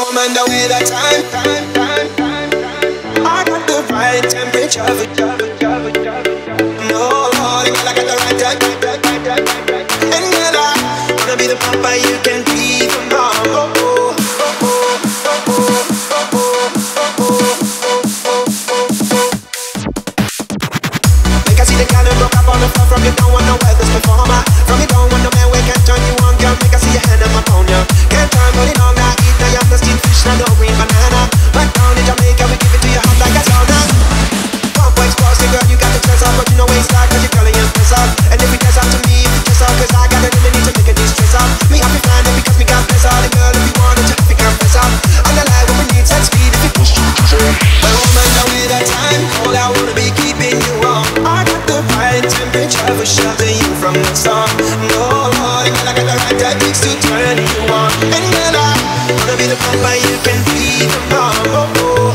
woman the way that time. I got the right temperature. No, I got the right temperature. And girl, I wanna be the papa you can be from home. Make I see the girl and broke up on the floor. From you don't want no weather's performer. From you don't want no man we can't turn you on, girl. Make I see your hand on my phone, yeah. Can't time for it all now. Eat now, yum, the steamed fish, now no green banana. But down in Jamaica, we give it to you hot like a sauna. Complex boss, girl, you got the dress up, but you know waste like, cause you're girl and you dress up. And if you dress up to me, if you dress up, cause I got it in the need to make a distress up. Me happy find it because we got press up. And girl, if you want it, you happy can press up. On the line when we need sex speed, if you push to well, woman, don't need that time. All I wanna be keeping you warm. I got the right temperature for shelter you from the sun. No, I got the right techniques to turn you on. And girl, I wanna be the papa you can be from home.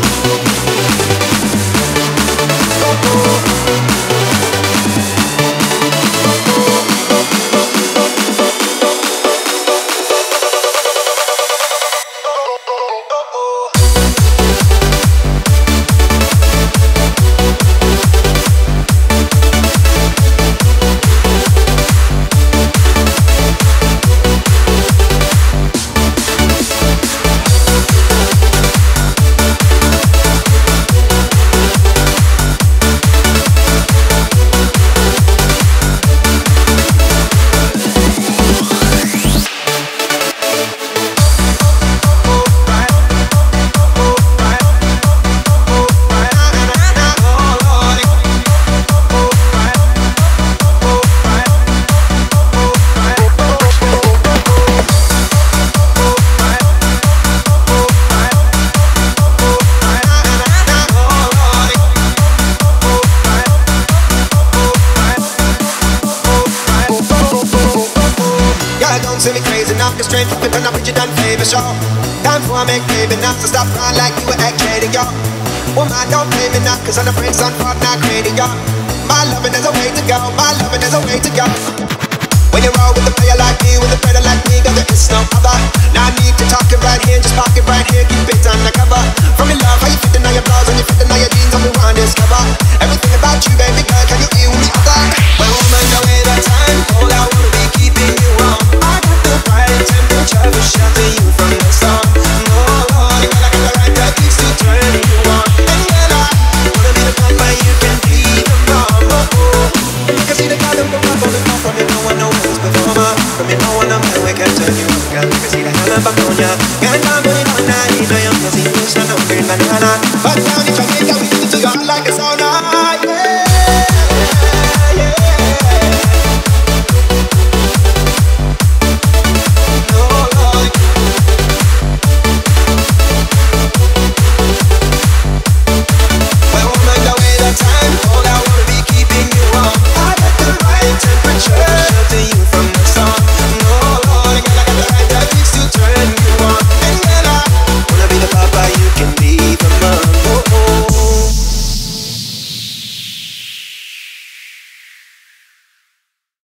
See me crazy enough, the strength to turn up with you done favor show. Time for I make baby enough to stop crying like you were actually yo. Woman, don't blame me now, cause I'm the friend's son, fuck not crazy yo. My loving is a way to go, my loving is a way to go. When you roll with a player like me, with a brother like me, girl, there is no other. Now I need to talk it right here, just park it right here, keep it undercover. From your love, how you fitting on your blouse, and you fitting on your jeans, and we want to discover everything about you, baby girl, can you hear me other? Well, woman, don't wait that time, all I wanna be keeping you warm. I got the right temperature to shelter you from the sun. No, you got the right techniques to turn you on. And girl, I wanna be the papa you can be the mom. Cause see the guy that broke up on the floor. From you no one knows performer. From you no one know man we can turn you on, girl. Cause see the hell up on ya.